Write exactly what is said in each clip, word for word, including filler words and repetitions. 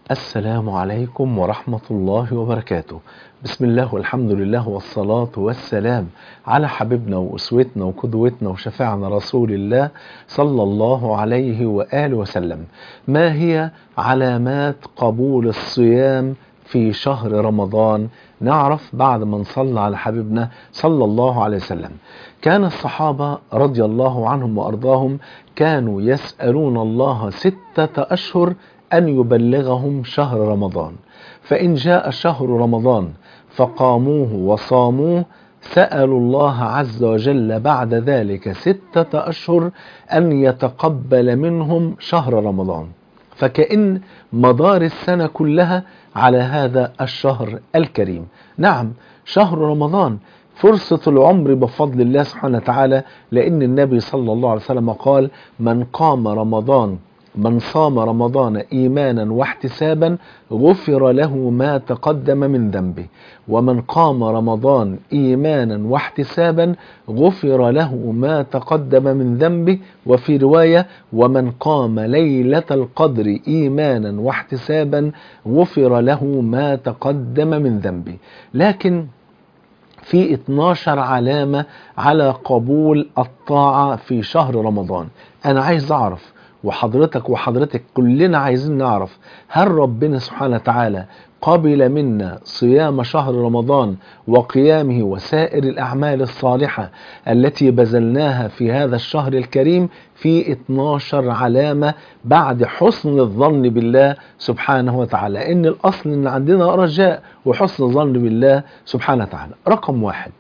السلام عليكم ورحمة الله وبركاته. بسم الله والحمد لله والصلاة والسلام على حبيبنا وأسوتنا وقدوتنا وشفيعنا رسول الله صلى الله عليه وآله وسلم. ما هي علامات قبول الصيام في شهر رمضان؟ نعرف بعد ما نصلى على حبيبنا صلى الله عليه وسلم. كان الصحابة رضي الله عنهم وأرضاهم كانوا يسألون الله ستة أشهر أن يبلغهم شهر رمضان، فإن جاء شهر رمضان فقاموه وصاموه سألوا الله عز وجل بعد ذلك ستة أشهر أن يتقبل منهم شهر رمضان، فكأن مدار السنة كلها على هذا الشهر الكريم. نعم، شهر رمضان فرصة العمر بفضل الله سبحانه وتعالى، لأن النبي صلى الله عليه وسلم قال: من قام رمضان من صام رمضان إيمانا واحتسابا غفر له ما تقدم من ذنبه، ومن قام رمضان إيمانا واحتسابا غفر له ما تقدم من ذنبه. وفي رواية: ومن قام ليلة القدر إيمانا واحتسابا غفر له ما تقدم من ذنبه. لكن في اتناشر علامة على قبول الطاعة في شهر رمضان. أنا عايز أعرف، وحضرتك وحضرتك كلنا عايزين نعرف، هل ربنا سبحانه وتعالى قبل منا صيام شهر رمضان وقيامه وسائر الأعمال الصالحة التي بذلناها في هذا الشهر الكريم؟ في اتناشر علامة بعد حسن الظن بالله سبحانه وتعالى، إن الأصل إن عندنا رجاء وحسن الظن بالله سبحانه وتعالى. رقم واحد: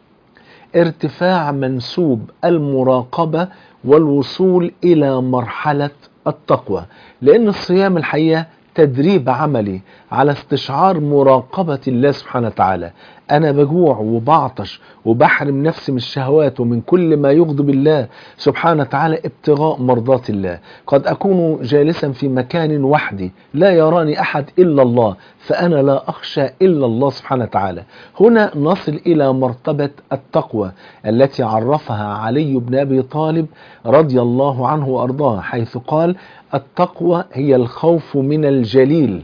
ارتفاع منسوب المراقبة والوصول إلى مرحلة التقوى، لأن الصيام الحقيقة تدريب عملي على استشعار مراقبة الله سبحانه وتعالى. أنا بجوع وبعطش وبحرم نفسي من الشهوات ومن كل ما يغضب الله سبحانه وتعالى ابتغاء مرضات الله. قد أكون جالسا في مكان وحدي لا يراني أحد إلا الله، فأنا لا أخشى إلا الله سبحانه وتعالى. هنا نصل إلى مرتبة التقوى التي عرفها علي بن أبي طالب رضي الله عنه وأرضاه، حيث قال: التقوى هي الخوف من الجليل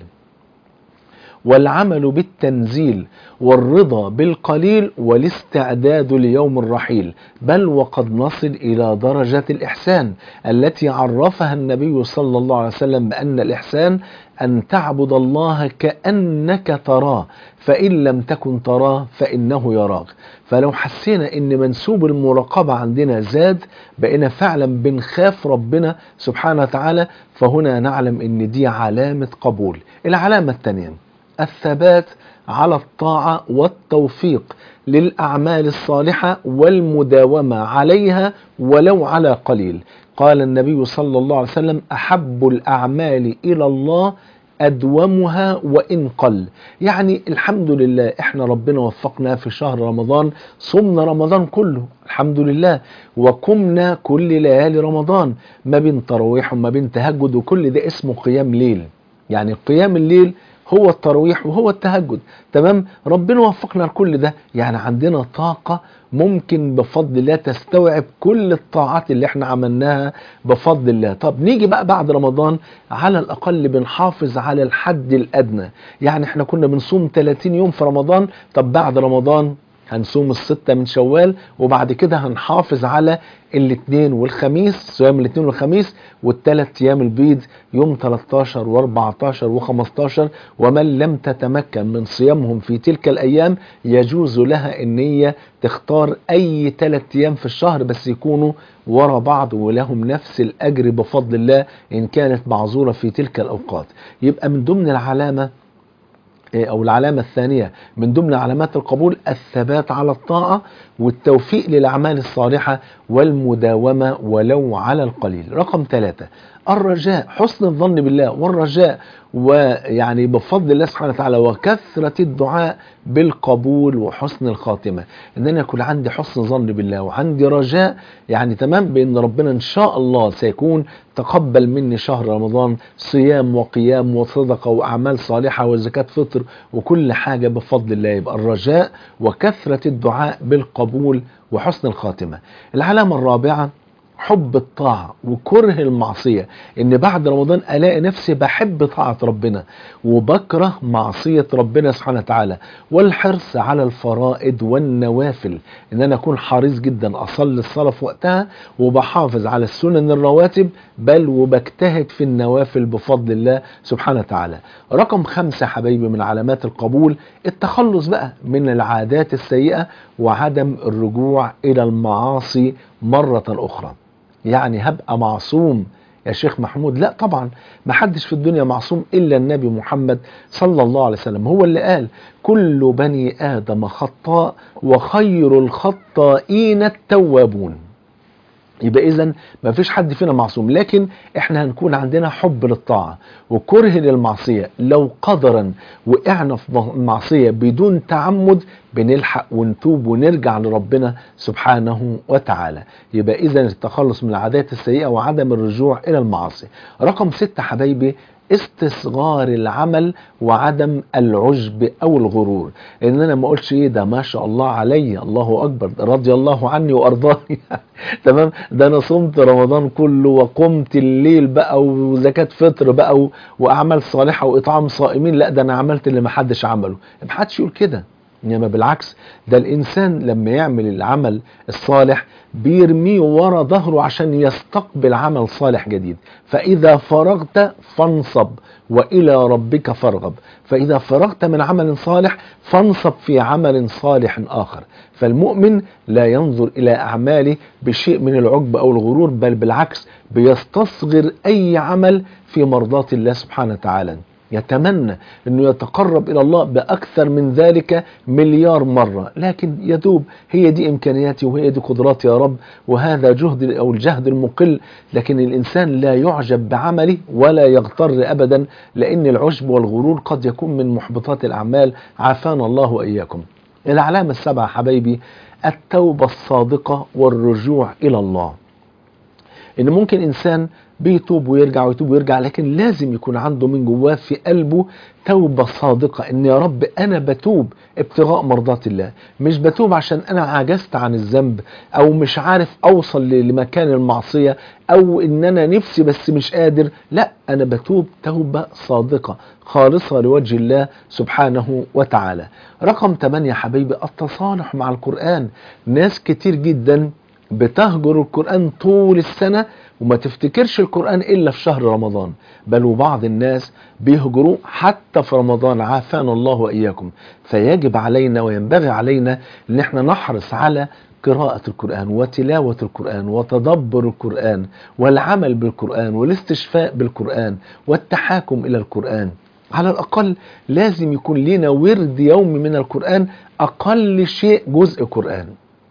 والعمل بالتنزيل والرضا بالقليل والاستعداد ليوم الرحيل، بل وقد نصل إلى درجة الإحسان التي عرفها النبي صلى الله عليه وسلم بأن الإحسان أن تعبد الله كأنك تراه، فإن لم تكن تراه فإنه يراك. فلو حسينا إن منسوب المراقبة عندنا زاد، بقينا فعلا بنخاف ربنا سبحانه وتعالى، فهنا نعلم إن دي علامة قبول. العلامة الثانية: الثبات على الطاعة والتوفيق للأعمال الصالحة والمداومة عليها ولو على قليل. قال النبي صلى الله عليه وسلم: أحب الأعمال إلى الله أدومها وإن قل. يعني الحمد لله إحنا ربنا وفقنا في شهر رمضان، صمنا رمضان كله الحمد لله، وقمنا كل ليالي رمضان ما بين تراويح وما بين تهجد، وكل ده اسمه قيام ليل. يعني قيام الليل هو التراويح وهو التهجد، تمام؟ ربنا وفقنا لكل ده، يعني عندنا طاقة ممكن بفضل الله تستوعب كل الطاعات اللي احنا عملناها بفضل الله. طب نيجي بقى بعد رمضان، على الأقل بنحافظ على الحد الأدنى. يعني احنا كنا بنصوم ثلاثين يوم في رمضان، طب بعد رمضان هنصوم الستة من شوال، وبعد كده هنحافظ على الاثنين والخميس، صيام الاثنين والخميس، والثلاث ايام البيض يوم تلتاشر واربعتاشر وخمستاشر. ومن لم تتمكن من صيامهم في تلك الايام يجوز لها ان هي تختار اي ثلاث ايام في الشهر، بس يكونوا ورا بعض ولهم نفس الاجر بفضل الله ان كانت معذورة في تلك الاوقات. يبقى من ضمن العلامة أو العلامة الثانية من ضمن علامات القبول الثبات على الطاعة والتوفيق للأعمال الصالحة والمداومة ولو على القليل. رقم ثلاثة: الرجاء، حسن الظن بالله والرجاء، ويعني بفضل الله سبحانه وتعالى وكثرة الدعاء بالقبول وحسن الخاتمة. ان انا يكون عندي حسن ظن بالله وعندي رجاء، يعني تمام، بان ربنا ان شاء الله سيكون تقبل مني شهر رمضان صيام وقيام وصدقة واعمال صالحة وزكاة فطر وكل حاجة بفضل الله. يبقى الرجاء وكثرة الدعاء بالقبول وحسن الخاتمة. العلامة الرابعة: حب الطاعة وكره المعصية، ان بعد رمضان الاقي نفسي بحب طاعة ربنا وبكره معصية ربنا سبحانه وتعالى، والحرص على الفرائض والنوافل، ان انا اكون حريص جدا اصلي الصلاة في وقتها وبحافظ على السنن الرواتب، بل وبجتهد في النوافل بفضل الله سبحانه وتعالى. رقم خمسة حبايبي من علامات القبول التخلص بقى من العادات السيئة وعدم الرجوع الى المعاصي مرة اخرى. يعني هبقى معصوم يا شيخ محمود؟ لا طبعا، ما حدش في الدنيا معصوم إلا النبي محمد صلى الله عليه وسلم، هو اللي قال كل بني آدم خطاء وخير الخطائين التوابون. يبقى إذن ما فيش حد فينا معصوم، لكن احنا هنكون عندنا حب للطاعة وكره للمعصية. لو قدرا وقعنا في معصية بدون تعمد بنلحق ونتوب ونرجع لربنا سبحانه وتعالى. يبقى إذن التخلص من العادات السيئة وعدم الرجوع إلى المعاصي. رقم ستة حبايبي استصغار العمل وعدم العجب او الغرور، ان انا ما اقولش ايه ده ما شاء الله علي، الله اكبر، رضي الله عني وارضاني تمام، ده انا صمت رمضان كله وقمت الليل بقى وزكاة فطر بقى واعمال صالحة واطعام صائمين، لا ده انا عملت اللي ما حدش عمله. ما حدش يقول كده، انما بالعكس، ده الانسان لما يعمل العمل الصالح بيرميه ورا ظهره عشان يستقبل عمل صالح جديد. فاذا فرغت فانصب والى ربك فارغب، فاذا فرغت من عمل صالح فانصب في عمل صالح اخر. فالمؤمن لا ينظر الى اعماله بشيء من العجب او الغرور، بل بالعكس بيستصغر اي عمل في مرضاة الله سبحانه وتعالى، يتمنى انه يتقرب الى الله باكثر من ذلك مليار مرة، لكن يدوب هي دي امكانياتي وهي دي قدراتي يا رب، وهذا جهد او الجهد المقل. لكن الانسان لا يعجب بعمله ولا يغتر ابدا، لان العجب والغرور قد يكون من محبطات الاعمال، عافانا الله واياكم. العلامة السبعة حبايبي التوبة الصادقة والرجوع الى الله. ان ممكن انسان بيتوب ويرجع ويتوب ويرجع، لكن لازم يكون عنده من جواه في قلبه توبة صادقة، ان يا رب انا بتوب ابتغاء مرضات الله، مش بتوب عشان انا عجزت عن الذنب او مش عارف اوصل لمكان المعصية او ان انا نفسي بس مش قادر، لا انا بتوب توبة صادقة خالصة لوجه الله سبحانه وتعالى. رقم ثمانية حبيبي التصالح مع القرآن. ناس كتير جدا بتهجر القرآن طول السنة وما تفتكرش القرآن إلا في شهر رمضان، بل وبعض الناس بيهجروا حتى في رمضان، عافانا الله وإياكم. فيجب علينا وينبغي علينا أن احنا نحرص على قراءة القرآن وتلاوة القرآن وتدبر القرآن والعمل بالقرآن والاستشفاء بالقرآن والتحاكم إلى القرآن. على الأقل لازم يكون لنا ورد يومي من القرآن، أقل شيء جزء قرآن.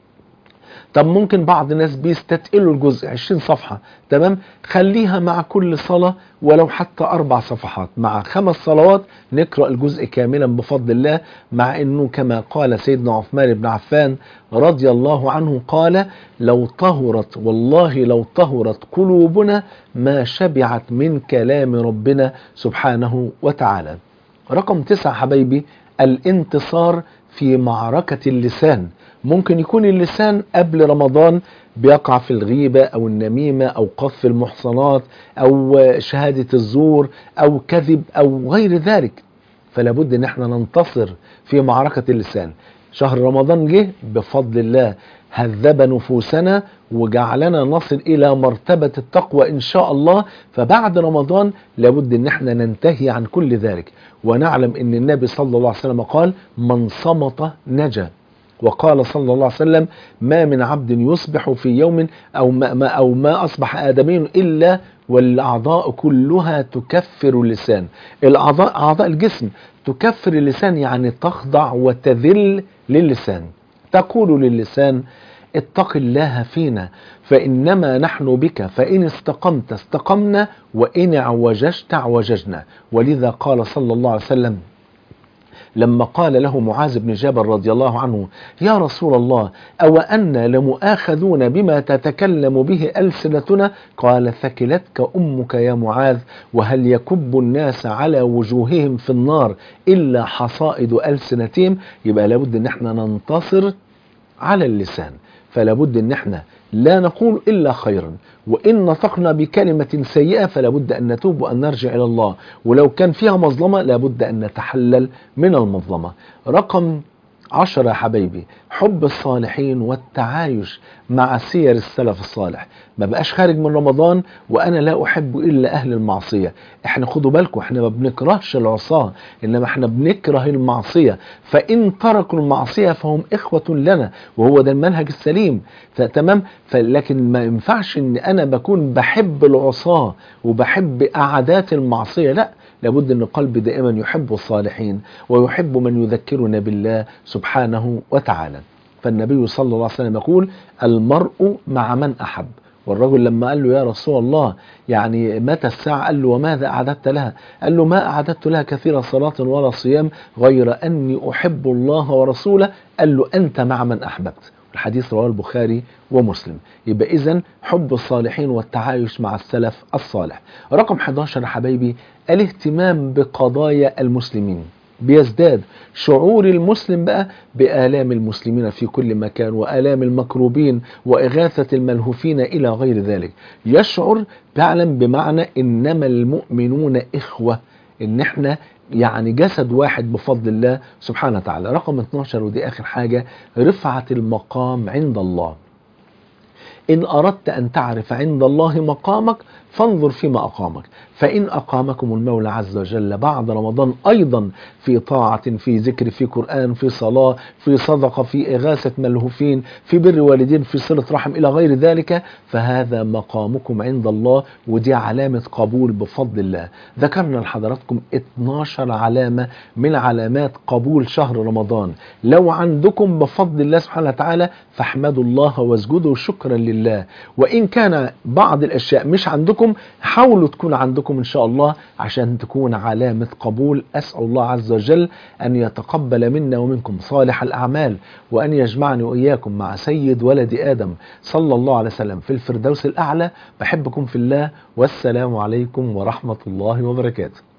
طب ممكن بعض الناس بيستتقلوا الجزء عشرين صفحة، تمام، خليها مع كل صلاة ولو حتى أربع صفحات، مع خمس صلوات نقرأ الجزء كاملا بفضل الله. مع أنه كما قال سيدنا عثمان بن عفان رضي الله عنه قال لو طهرت والله لو طهرت قلوبنا ما شبعت من كلام ربنا سبحانه وتعالى. رقم تسعة حبايبي الانتصار في معركة اللسان. ممكن يكون اللسان قبل رمضان بيقع في الغيبة أو النميمة أو قذف المحصنات أو شهادة الزور أو كذب أو غير ذلك، فلا بد ان احنا ننتصر في معركة اللسان. شهر رمضان جه بفضل الله هذب نفوسنا وجعلنا نصل الى مرتبة التقوى ان شاء الله، فبعد رمضان لابد ان احنا ننتهي عن كل ذلك، ونعلم ان النبي صلى الله عليه وسلم قال من صمت نجا، وقال صلى الله عليه وسلم ما من عبد يصبح في يوم أو ما, أو ما أصبح آدمي إلا والأعضاء كلها تكفر اللسان. الأعضاء أعضاء الجسم تكفر اللسان، يعني تخضع وتذل للسان، تقول للسان اتق الله فينا فإنما نحن بك فإن استقمت استقمنا وإن اعوججت اعوججنا. ولذا قال صلى الله عليه وسلم لما قال له معاذ بن جبل رضي الله عنه يا رسول الله أو أنا لمؤاخذون بما تتكلم به ألسنتنا؟ قال ثكلتك أمك يا معاذ وهل يكب الناس على وجوههم في النار إلا حصائد ألسنتهم. يبقى لابد ان احنا ننتصر على اللسان، فلا بد ان احنا لا نقول إلا خيرا، وإن نطقنا بكلمة سيئة فلا بد أن نتوب وأن نرجع إلى الله، ولو كان فيها مظلمة لا بد أن نتحلل من المظلمة. رقم عشرة يا حبايبي، حب الصالحين والتعايش مع سير السلف الصالح. ما بقاش خارج من رمضان وأنا لا أحب إلا أهل المعصية. احنا خدوا بالكم، احنا ما بنكرهش العصاة، إنما احنا بنكره المعصية، فإن تركوا المعصية فهم إخوة لنا، وهو ده المنهج السليم. فتمام، لكن ما ينفعش إن أنا بكون بحب العصاة وبحب أعداء المعصية، لا، لابد أن قلبي دائما يحب الصالحين ويحب من يذكرنا بالله سبحانه وتعالى. فالنبي صلى الله عليه وسلم يقول: المرء مع من أحب. والرجل لما قال له: يا رسول الله، يعني متى الساعة؟ قال له: وماذا أعددت لها؟ قال له: ما أعددت لها كثير صلاة ولا صيام، غير أني أحب الله ورسوله. قال له: أنت مع من أحببت. الحديث رواه البخاري ومسلم. يبقى إذن حب الصالحين والتعايش مع السلف الصالح. رقم احد عشر يا حبايبي، الاهتمام بقضايا المسلمين. بيزداد شعور المسلم بقى بآلام المسلمين في كل مكان، وآلام المكروبين، وإغاثة الملهوفين إلى غير ذلك. يشعر فعلا بمعنى إنما المؤمنون إخوة، إن احنا يعني جسد واحد بفضل الله سبحانه وتعالى. رقم اثناشر ودي آخر حاجة، رفعة المقام عند الله. إن أردت أن تعرف عند الله مقامك فانظر فيما أقامك، فإن أقامكم المولى عز وجل بعد رمضان أيضا في طاعة، في ذكر، في قرآن، في صلاة، في صدقة، في إغاثة ملهوفين، في بر والدين، في صلة رحم إلى غير ذلك، فهذا مقامكم عند الله، ودي علامة قبول بفضل الله. ذكرنا لحضراتكم اثناشر علامة من علامات قبول شهر رمضان. لو عندكم بفضل الله سبحانه وتعالى فاحمدوا الله واسجدوا شكرا لله، وإن كان بعض الأشياء مش عندكم حاولوا تكون عندكم إن شاء الله عشان تكون علامة قبول. أسأل الله عز وجل أن يتقبل منا ومنكم صالح الأعمال، وأن يجمعني وإياكم مع سيد ولد آدم صلى الله عليه وسلم في الفردوس الأعلى. بحبكم في الله، والسلام عليكم ورحمة الله وبركاته.